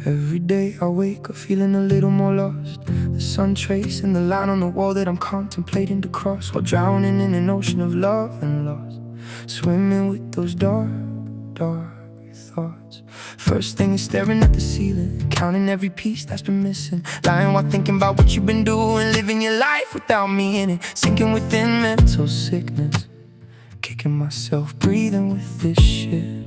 Every day I wake up feeling a little more lost. The sun tracing the line on the wall that I'm contemplating to cross, while drowning in an ocean of love and loss, swimming with those dark, dark thoughts. First thing is staring at the ceiling, counting every piece that's been missing, lying while thinking about what you've been doing, living your life without me in it, sinking within mental sickness, kicking myself, breathing with this shit.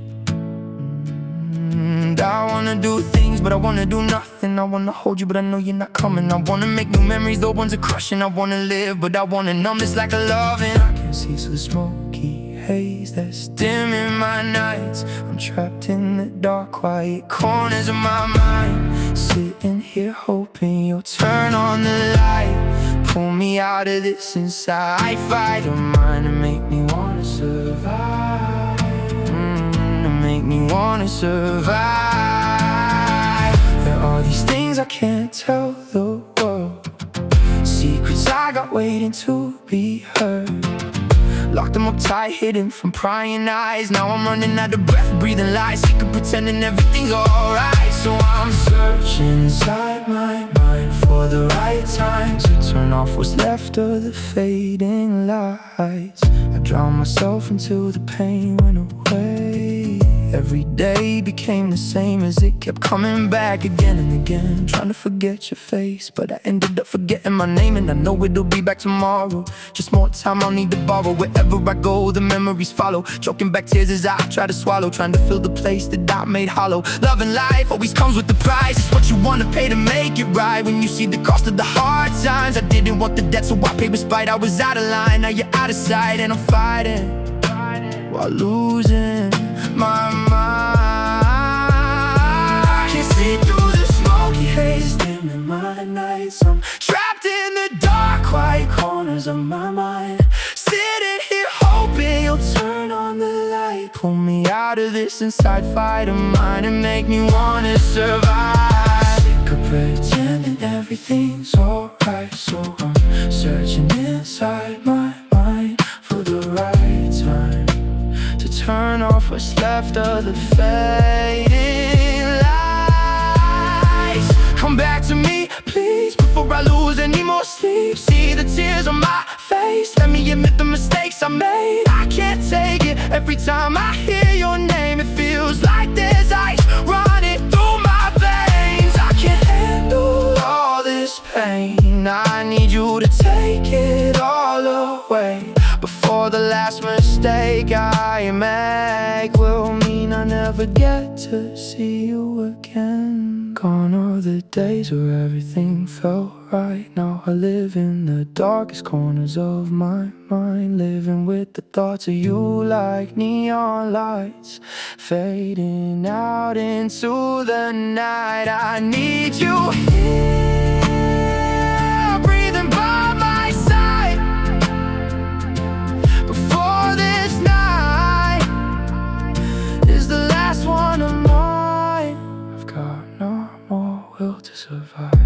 I wanna do things, but I wanna do nothing. I wanna hold you, but I know you're not coming. I wanna make new memories, those ones are crushing. I wanna live, but I wanna numb this like a loving. I can see through the smoky haze that's dimming my nights. I'm trapped in the dark, quiet corners of my mind, sitting here hoping you'll turn on the light, pull me out of this inside fight of mine, and make me wanna survive. Make me wanna survive. There are these things I can't tell the world, secrets I got waiting to be heard. Locked them up tight, hidden from prying eyes. Now I'm running out of breath, breathing lies, sick of pretending everything's alright. So I'm searching inside my mind for the right time to turn off what's left of the fading lights. I drowned myself until the pain went away. Every day became the same as it kept coming back again and again. Trying to forget your face, but I ended up forgetting my name. And I know it'll be back tomorrow, just more time I'll need to borrow. Wherever I go, the memories follow, choking back tears as I try to swallow, trying to fill the place that I made hollow. Love and life always comes with the price. It's what you wanna pay to make it right. When you see the cost of the hard times, I didn't want the debt, so I paid with spite. I was out of line, now you're out of sight, and I'm fighting while losing my mind. I can see through the smoky haze, dimming my nights. I'm trapped in the dark, quiet corners of my mind, sitting here hoping you'll turn on the light, pull me out of this inside fight of mine, and make me wanna survive. Sick of pretending everything's alright, so I'm searching inside my mind for the right time to turn off what's left of the fading lights. Come back to me, please, before I lose any more sleep. See the tears on my face, let me admit the mistakes I made. I can't take it, every time I hear your name, it feels like there's ice running through my veins. I can't handle all this pain, I need you to take it all away, before the last mistake I make will mean I never get to see you again. Gone are the days where everything felt right. Now I live in the darkest corners of my mind, living with the thoughts of you like neon lights fading out into the night. I need you here, breathing by my side, before this night is the last one of mine. I've got no more will to survive.